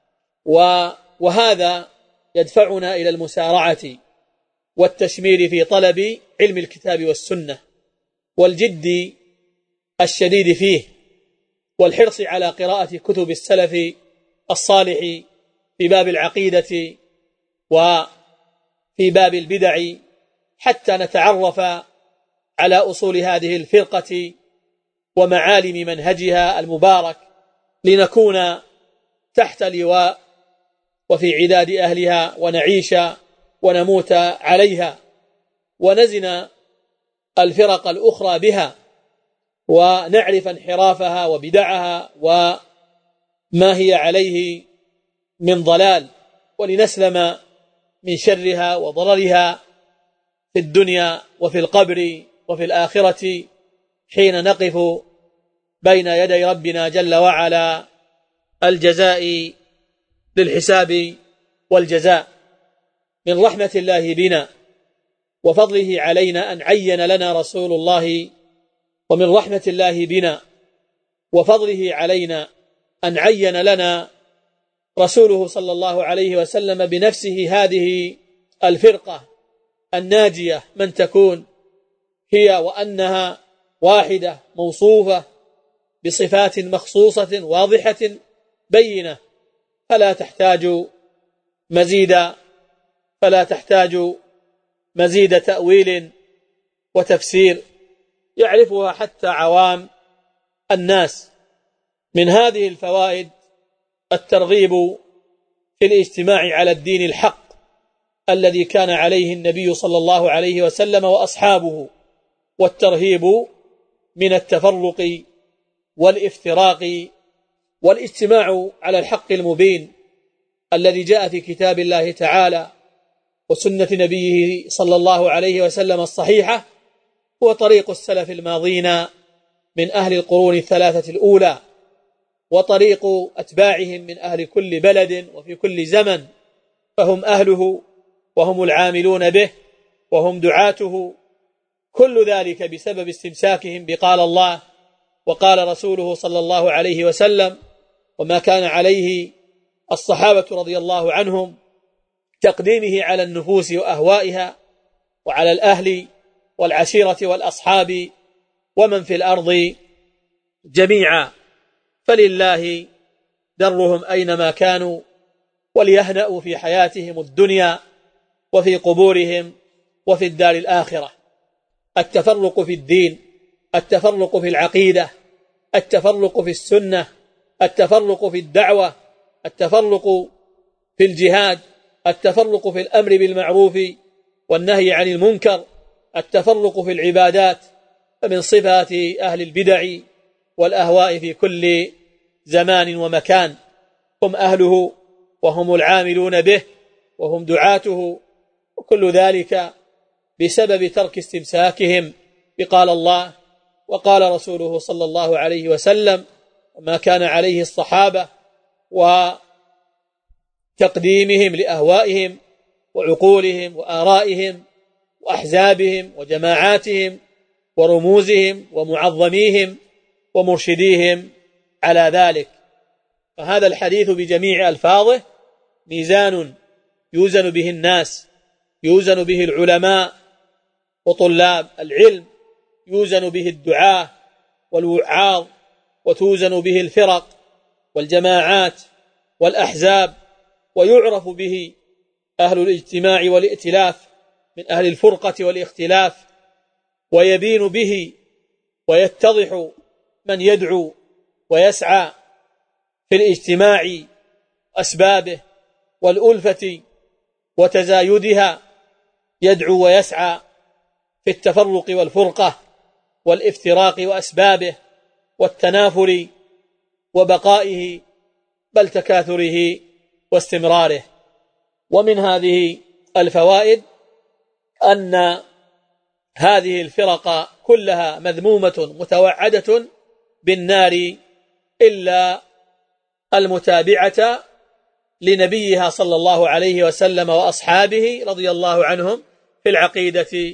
وهذا يدفعنا إلى المسارعة والتشمير في طلب علم الكتاب والسنة والجد الشديد فيه، والحرص على قراءة كتب السلف الصالح في باب العقيدة وفي باب البدع، حتى نتعرف على أصول هذه الفرقة ومعالم منهجها المبارك، لنكون تحت لواء وفي عداد أهلها ونعيش ونموت عليها، ونزن الفرق الأخرى بها ونعرف انحرافها وبدعها وما هي عليه من ضلال، ولنسلم من شرها وضررها في الدنيا وفي القبر وفي الآخرة حين نقف بين يدي ربنا جل وعلا الجزاء للحساب والجزاء. من رحمة الله بنا وفضله علينا أن عين لنا رسول الله، ومن رحمة الله بنا وفضله علينا أن عين لنا رسوله صلى الله عليه وسلم بنفسه هذه الفرقة الناجية من تكون هي، وأنها واحدة موصوفة بصفات مخصوصة واضحة بينة، فلا تحتاج مزيد فلا تحتاج مزيد تأويل وتفسير يعرفها حتى عوام الناس. من هذه الفوائد الترغيب في الاجتماع على الدين الحق الذي كان عليه النبي صلى الله عليه وسلم وأصحابه، والترهيب من التفرق والافتراق، والاجتماع على الحق المبين الذي جاء في كتاب الله تعالى وسنة نبيه صلى الله عليه وسلم الصحيحة، هو طريق السلف الماضين من أهل القرون الثلاثة الأولى، وطريق أتباعهم من أهل كل بلد وفي كل زمن، فهم أهله وهم العاملون به وهم دعاته، كل ذلك بسبب استمساكهم بقال الله وقال رسوله صلى الله عليه وسلم، وما كان عليه الصحابة رضي الله عنهم، تقديمه على النفوس وأهوائها وعلى الأهل والعشيرة والأصحاب ومن في الأرض جميعا، فلله درهم أينما كانوا، وليهنأوا في حياتهم الدنيا وفي قبورهم وفي الدار الآخرة. التفرق في الدين، التفرق في العقيدة، التفرق في السنة، التفرق في الدعوة، التفرق في الجهاد، التفرق في الأمر بالمعروف والنهي عن المنكر، التفرق في العبادات، فمن صفات أهل البدع والأهواء في كل زمان ومكان. هم أهله وهم العاملون به وهم دعاته، وكل ذلك بسبب ترك استمساكهم بقال الله وقال رسوله صلى الله عليه وسلم، وما كان عليه الصحابة، وتقديمهم لأهوائهم وعقولهم وآرائهم وأحزابهم وجماعاتهم ورموزهم ومعظميهم ومرشديهم على ذلك. فهذا الحديث بجميع ألفاظه ميزان يوزن به الناس، يوزن به العلماء وطلاب العلم، يوزن به الدعاة والوعاظ، وتوزن به الفرق والجماعات والأحزاب، ويعرف به أهل الاجتماع والائتلاف من أهل الفرقة والاختلاف، ويبين به ويتضح من يدعو ويسعى في الاجتماع أسبابه والألفة وتزايدها، يدعو ويسعى في التفرق والفرقة والافتراق وأسبابه والتنافر وبقائه بل تكاثره واستمراره. ومن هذه الفوائد أن هذه الفرق كلها مذمومة متوعدة بالنار إلا المتابعة لنبيها صلى الله عليه وسلم وأصحابه رضي الله عنهم في العقيدة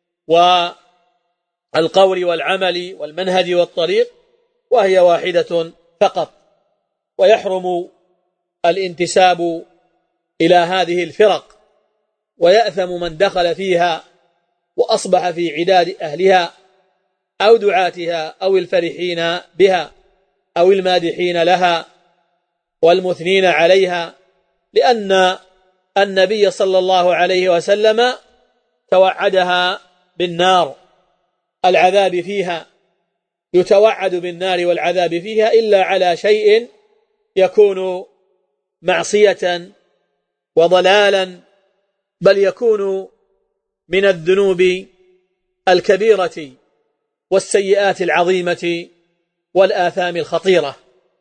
والقول والعمل والمنهج والطريق، وهي واحدة فقط. ويحرم الانتساب إلى هذه الفرق، ويأثم من دخل فيها وأصبح في عداد أهلها أو دعاتها أو الفرحين بها أو المادحين لها والمثنين عليها، لأن النبي صلى الله عليه وسلم توعدها بالنار، العذاب فيها، يتوعد بالنار والعذاب فيها إلا على شيء يكون معصية وضلالا، بل يكون من الذنوب الكبيرة والسيئات العظيمة والآثام الخطيرة.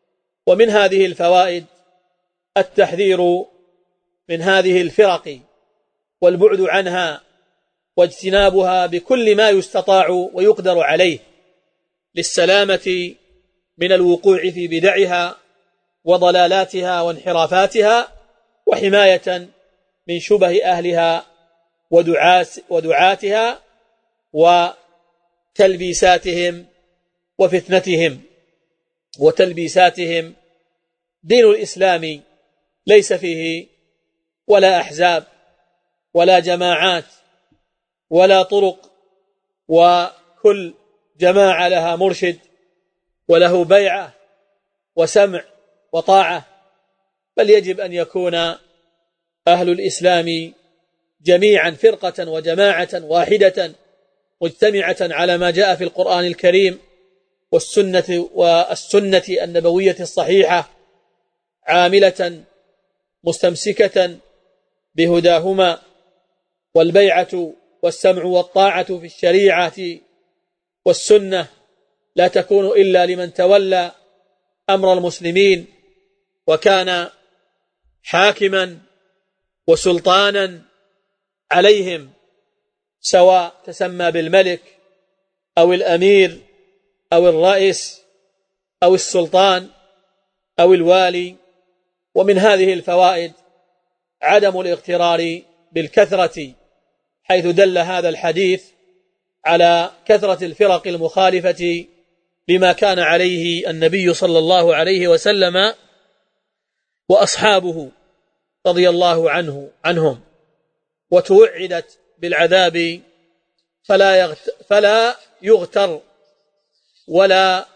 ومن هذه الفوائد التحذير من هذه الفرق والبعد عنها واجتنابها بكل ما يستطاع ويقدر عليه للسلامة من الوقوع في بدعها وضلالاتها وانحرافاتها، وحماية من شبه أهلها ودعاتها وتلبيساتهم وفتنتهم وتلبيساتهم. دين الإسلام ليس فيه ولا أحزاب ولا جماعات ولا طرق، وكل جماعة لها مرشد وله بيعة وسمع وطاعة، بل يجب أن يكون أهل الإسلام جميعا فرقة وجماعة واحدة مجتمعة على ما جاء في القرآن الكريم والسنة والسنة النبوية الصحيحة، عاملة مستمسكة بهداهما. والبيعة والسمع والطاعة في الشريعة والسنة لا تكون إلا لمن تولى أمر المسلمين وكان حاكما وسلطانا عليهم، سواء تسمى بالملك أو الأمير أو الرئيس أو السلطان أو الوالي. ومن هذه الفوائد عدم الاغترار بالكثرة، حيث دل هذا الحديث على كثرة الفرق المخالفة لما كان عليه النبي صلى الله عليه وسلم وأصحابه رضي الله عنه عنهم، وتوعدت بالعذاب فلا فلا يغتر ولا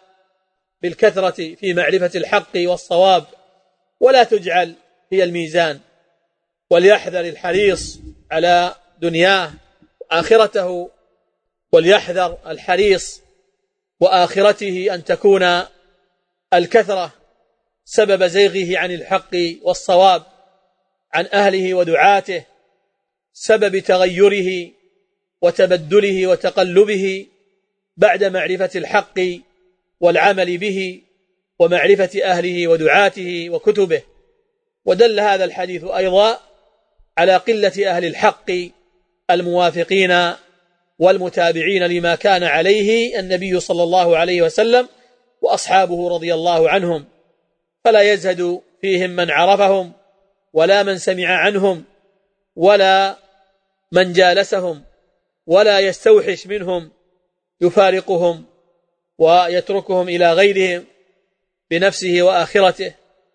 بالكثرة في معرفة الحق والصواب، ولا تجعل هي الميزان. وليحذر الحريص على دنياه وآخرته، وليحذر الحريص وآخرته أن تكون الكثرة سبب زيغه عن الحق والصواب عن أهله ودعاته، سبب تغيره وتبدله وتقلبه بعد معرفة الحق والعمل به ومعرفة أهله ودعاته وكتبه. ودل هذا الحديث أيضا على قلة أهل الحق الموافقين والمتابعين لما كان عليه النبي صلى الله عليه وسلم وأصحابه رضي الله عنهم، فلا يزهد فيهم من عرفهم ولا من سمع عنهم ولا من جالسهم، ولا يستوحش منهم يفارقهم ويتركهم إلى غيرهم بنفسه وآخرته.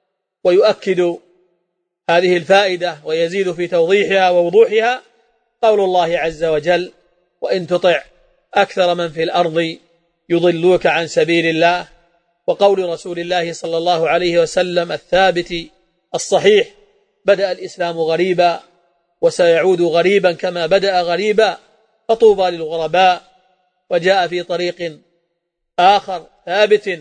ويؤكد هذه الفائدة ويزيد في توضيحها ووضوحها قول الله عز وجل: وإن تطع أكثر من في الأرض يضلوك عن سبيل الله. وقول رسول الله صلى الله عليه وسلم الثابت الصحيح: بدأ الإسلام غريبا وسيعود غريبا كما بدأ غريبا، فطوبى للغرباء. وجاء في طريق آخر ثابت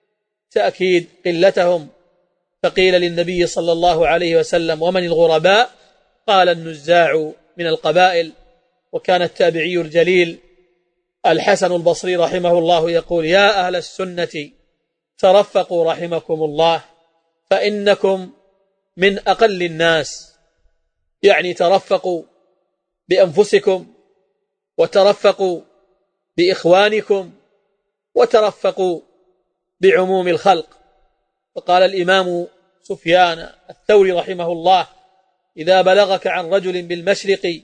تأكيد قلتهم، فقيل للنبي صلى الله عليه وسلم: ومن الغرباء؟ قال: النزاع من القبائل. وكان التابعي الجليل الحسن البصري رحمه الله يقول: يا أهل السنة ترفقوا رحمكم الله، فإنكم من أقل الناس. يعني ترفقوا بأنفسكم، وترفقوا بإخوانكم، وترفقوا بعموم الخلق. وقال الإمام سفيان الثوري رحمه الله: إذا بلغك عن رجل بالمشرق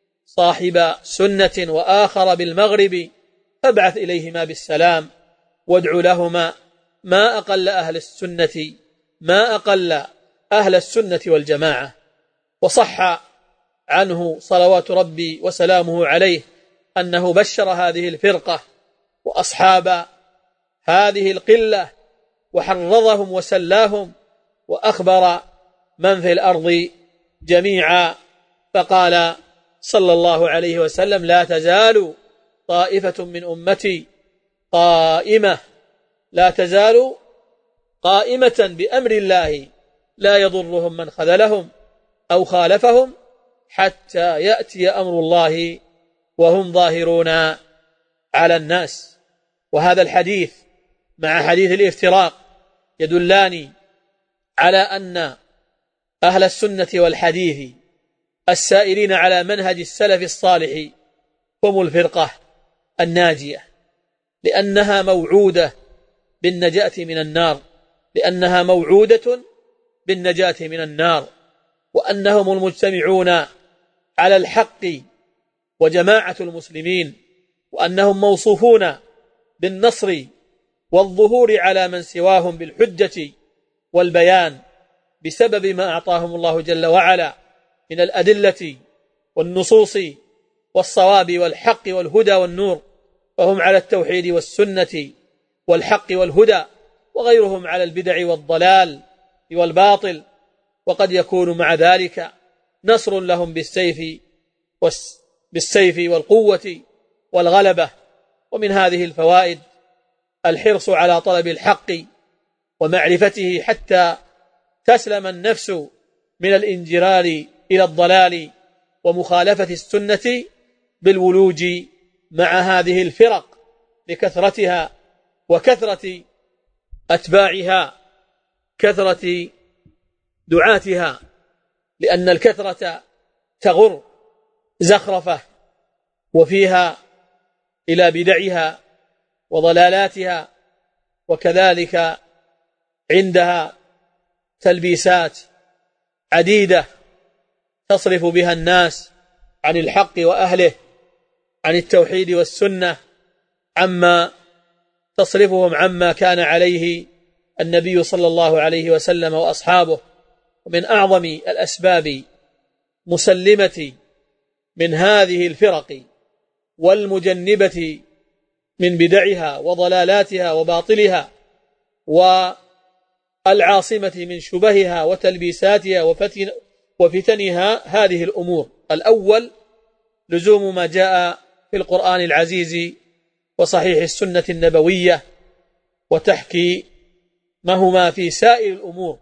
صاحب سنة وآخر بالمغرب فابعث إليهما بالسلام وادع لهما، ما أقل أهل السنة ما أقل أهل السنة والجماعة. وصح عنه صلوات ربي وسلامه عليه أنه بشر هذه الفرقة وأصحاب هذه القلة وحرضهم وسلاهم، وأخبر من في الأرض جميعا، فقال صلى الله عليه وسلم: لا تزال طائفة من أمتي قائمة لا تزال قائمة بأمر الله لا يضرهم من خذلهم أو خالفهم حتى يأتي أمر الله وهم ظاهرون على الناس. وهذا الحديث مع حديث الافتراق يدلان على أن أهل السنة والحديث السائرين على منهج السلف الصالح هم الفرقة الناجية، لأنها موعودة بالنجاة من النار لأنها موعودة بالنجاة من النار وأنهم المجتمعون على الحق وجماعة المسلمين، وأنهم موصوفون بالنصر والظهور على من سواهم بالحجة والبيان بسبب ما أعطاهم الله جل وعلا من الأدلة والنصوص والصواب والحق والهدى والنور، فهم على التوحيد والسنة والحق والهدى، وغيرهم على البدع والضلال والباطل. وقد يكون مع ذلك نصر لهم بالسيف بالسيف والقوة والغلبة. ومن هذه الفوائد الحرص على طلب الحق ومعرفته حتى تسلم النفس من الانجرار إلى الضلال ومخالفة السنة بالولوج مع هذه الفرق لكثرتها وكثرة أتباعها، كثرة دعاتها، لأن الكثرة تغر زخرفة وفيها إلى بدعها وضلالاتها، وكذلك عندها تلبيسات عديدة تصرف بها الناس عن الحق وأهله، عن التوحيد والسنة، عما تصرفهم عما كان عليه النبي صلى الله عليه وسلم وأصحابه. ومن أعظم الأسباب مسلمة من هذه الفرق والمجنبة من بدعها وضلالاتها وباطلها والعاصمة من شبهها وتلبيساتها وفتن وفتنها هذه الأمور: الأول لزوم ما جاء في القرآن العزيز وصحيح السنة النبوية وتحكي ما هما في سائر الأمور.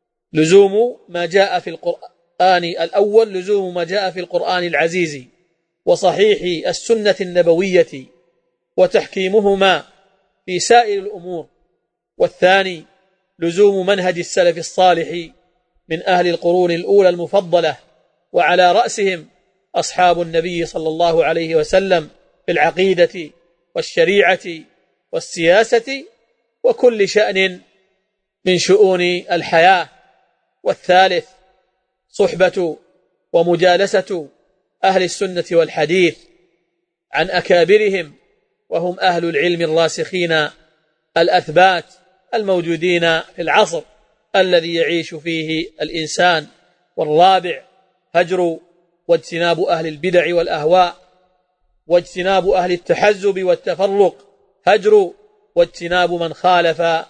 لزوم ما جاء في القرآن الأول لزوم ما جاء في القرآن العزيز وصحيح السنة النبوية وتحكيمهما في سائر الأمور. والثاني لزوم منهج السلف الصالح من أهل القرون الأولى المفضلة، وعلى رأسهم أصحاب النبي صلى الله عليه وسلم في العقيدة والشريعة والسياسة وكل شأن من شؤون الحياة. والثالث صحبة ومجالسة أهل السنة والحديث عن أكابرهم، وهم أهل العلم الراسخين الأثبات الموجودين في العصر الذي يعيش فيه الإنسان. والرابع هجر واجتناب أهل البدع والأهواء واجتناب أهل التحزب والتفرق، هجر واجتناب من خالف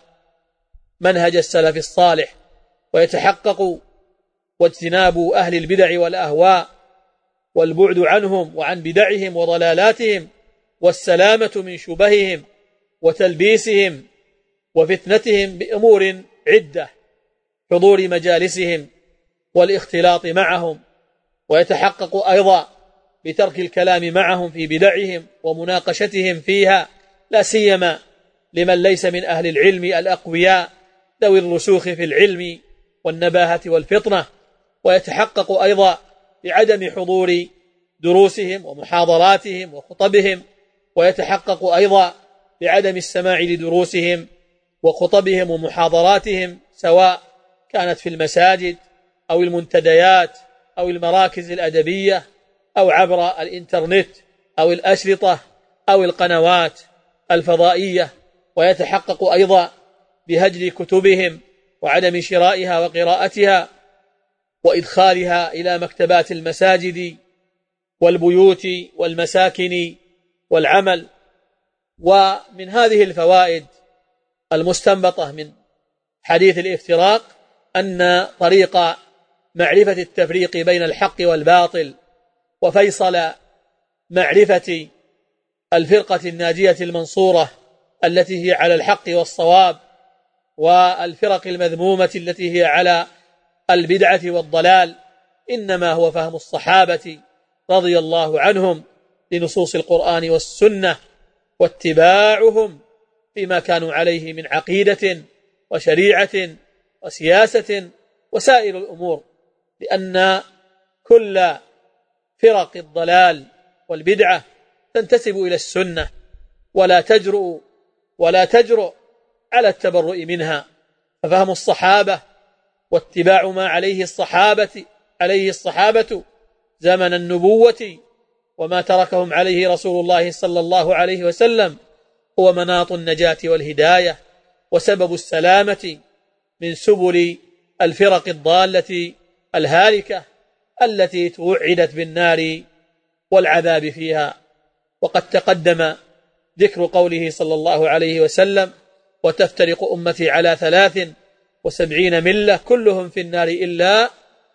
منهج السلف الصالح، ويتحقق واجتناب أهل البدع والأهواء والبعد عنهم وعن بدعهم وضلالاتهم والسلامة من شبههم وتلبيسهم وفتنتهم بأمور عدة: حضور مجالسهم والاختلاط معهم، ويتحقق أيضا بترك الكلام معهم في بدعهم ومناقشتهم فيها، لا سيما لمن ليس من أهل العلم الأقوياء ذوي الرسوخ في العلم والنباهة والفطنة. ويتحقق أيضا بعدم حضور دروسهم ومحاضراتهم وخطبهم، ويتحقق أيضا بعدم السماع لدروسهم وخطبهم ومحاضراتهم، سواء كانت في المساجد أو المنتديات أو المراكز الأدبية أو عبر الإنترنت أو الأشرطة أو القنوات الفضائية. ويتحقق أيضا بهجر كتبهم وعدم شرائها وقراءتها وإدخالها إلى مكتبات المساجد والبيوت والمساكن والعمل. ومن هذه الفوائد المستنبطة من حديث الافتراق أن طريق معرفة التفريق بين الحق والباطل وفيصل معرفة الفرقة الناجية المنصورة التي هي على الحق والصواب، والفرق المذمومة التي هي على البدعة والضلال، إنما هو فهم الصحابة رضي الله عنهم لنصوص القرآن والسنة، واتباعهم فيما كانوا عليه من عقيدة وشريعة وسياسة وسائر الأمور، لأن كل فرق الضلال والبدعة تنتسب إلى السنة ولا تجرؤ ولا تجرؤ على التبرؤ منها. ففهم الصحابة واتباع ما عليه الصحابة عليه الصحابة زمن النبوة وما تركهم عليه رسول الله صلى الله عليه وسلم هو مناط النجاة والهداية وسبب السلامة من سبل الفرق الضالة الهالكة التي توعدت بالنار والعذاب فيها. وقد تقدم ذكر قوله صلى الله عليه وسلم: وتفترق أمتي على ثلاث وسبعين ملة كلهم في النار إلا.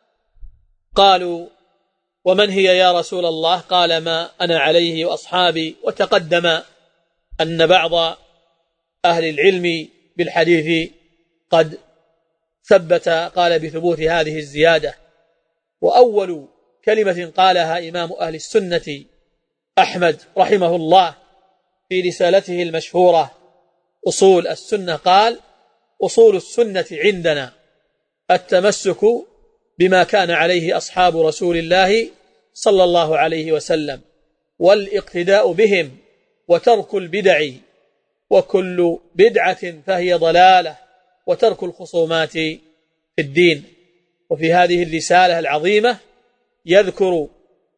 قالوا: ومن هي يا رسول الله؟ قال: ما أنا عليه وأصحابي. وتقدم أن بعض أهل العلم بالحديث قد ثبت قال بثبوت هذه الزيادة. وأول كلمة قالها إمام أهل السنة أحمد رحمه الله في رسالته المشهورة أصول السنة قال: أصول السنة عندنا التمسك بما كان عليه أصحاب رسول الله صلى الله عليه وسلم والاقتداء بهم وترك البدع وكل بدعة فهي ضلالة وترك الخصومات في الدين. وفي هذه الرسالة العظيمة يذكر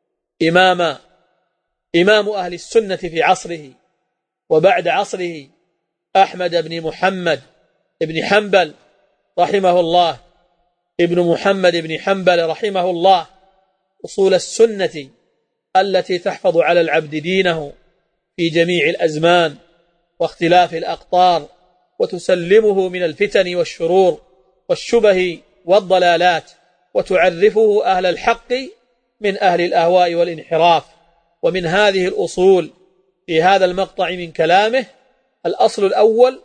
إمام إمام أهل السنة في عصره وبعد عصره أحمد بن محمد بن حنبل رحمه الله ابن محمد بن حنبل رحمه الله أصول السنة التي تحفظ على العبد دينه في جميع الأزمان واختلاف الأقطار وتسلمه من الفتن والشرور والشبه والضلالات وتعرفه أهل الحق من أهل الأهواء والانحراف. ومن هذه الأصول في هذا المقطع من كلامه الأصل الأول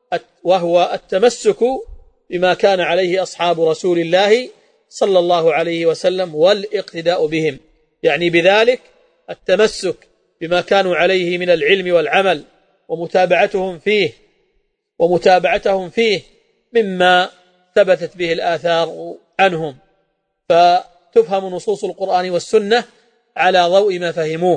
وهو التمسك بما كان عليه أصحاب رسول الله صلى الله عليه وسلم والاقتداء بهم، يعني بذلك التمسك بما كانوا عليه من العلم والعمل ومتابعتهم فيه ومتابعتهم فيه مما ثبتت به الآثار عنهم، فتفهم نصوص القرآن والسنة على ضوء ما فهموه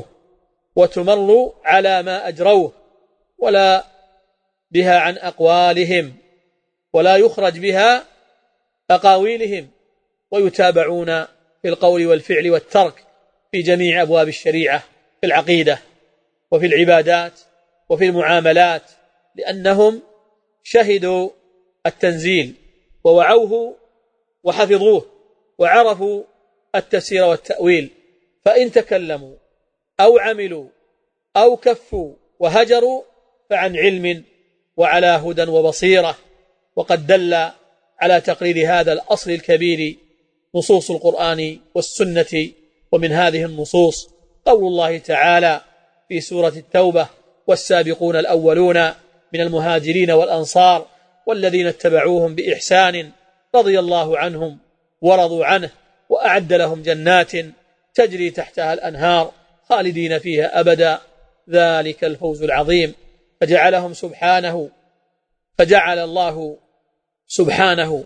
وتمر على ما أجروه ولا بها عن أقوالهم ولا يخرج بها أقاويلهم، ويتابعون في القول والفعل والترك في جميع أبواب الشريعة في العقيدة وفي العبادات وفي المعاملات، لأنهم شهدوا التنزيل ووعوه وحفظوه وعرفوا التفسير والتأويل، فإن تكلموا أو عملوا أو كفوا وهجروا فعن علم وعلى هدى وبصيرة. وقد دل على تقرير هذا الأصل الكبير نصوص القرآن والسنة، ومن هذه النصوص قول الله تعالى في سورة التوبة: والسابقون الأولون من المهاجرين والأنصار والذين اتبعوهم بإحسان رضي الله عنهم ورضوا عنه وأعد لهم جنات تجري تحتها الأنهار خالدين فيها أبدا ذلك الفوز العظيم. فجعلهم سبحانه فجعل الله سبحانه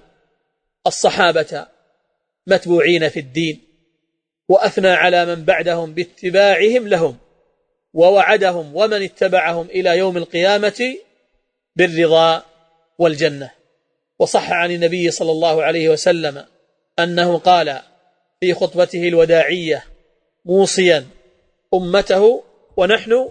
الصحابة متبوعين في الدين، وأثنى على من بعدهم باتباعهم لهم، ووعدهم ومن اتبعهم إلى يوم القيامة بالرضا والجنة. وصح عن النبي صلى الله عليه وسلم أنه قال في خطبته الوداعية موصيا أمته: ونحن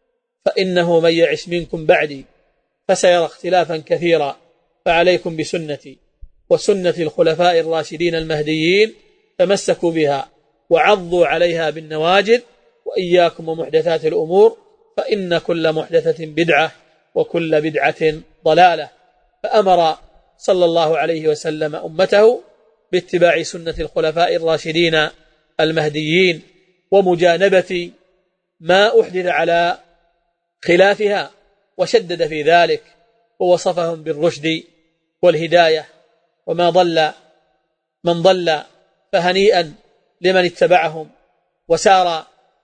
فإنه من يعش منكم بعدي فسيرى اختلافا كثيرا فعليكم بسنتي وسنة الخلفاء الراشدين المهديين تمسكوا بها وعضوا عليها بالنواجذ وإياكم ومحدثات الأمور فإن كل محدثة بدعة وكل بدعة ضلالة. فأمر صلى الله عليه وسلم أمته باتباع سنة الخلفاء الراشدين المهديين ومجانبة ما أحدث على خلافها، وشدد في ذلك ووصفهم بالرشد والهداية. وما ضل من ضل فهنيئا لمن اتبعهم وسار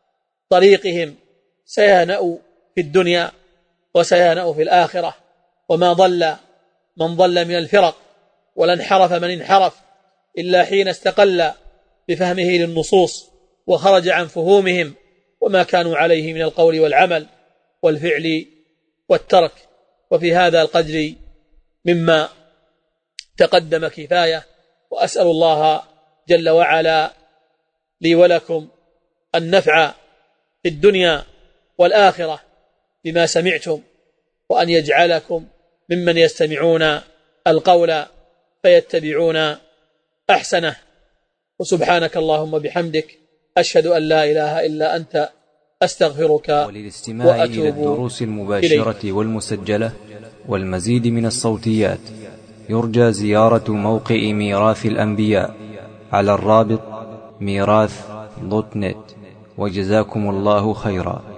طريقهم، سيهنأ في الدنيا وسيهنأ في الآخرة. وما ضل من ضل من الفرق ولا انحرف من انحرف إلا حين استقل بفهمه للنصوص وخرج عن فهومهم وما كانوا عليه من القول والعمل والفعل والترك. وفي هذا القدر مما تقدم كفاية، وأسأل الله جل وعلا لي ولكم النفع في الدنيا والآخرة بما سمعتم، وأن يجعلكم ممن يستمعون القول فيتبعون أحسنه. وسبحانك اللهم بحمدك أشهد أن لا إله إلا أنت أستغفرك وللاستماع إلى الدروس المباشرة إليه والمسجلة والمزيد من الصوتيات يرجى زيارة موقع ميراث الأنبياء على الرابط ميراث دوت نت. وجزاكم الله خيرا.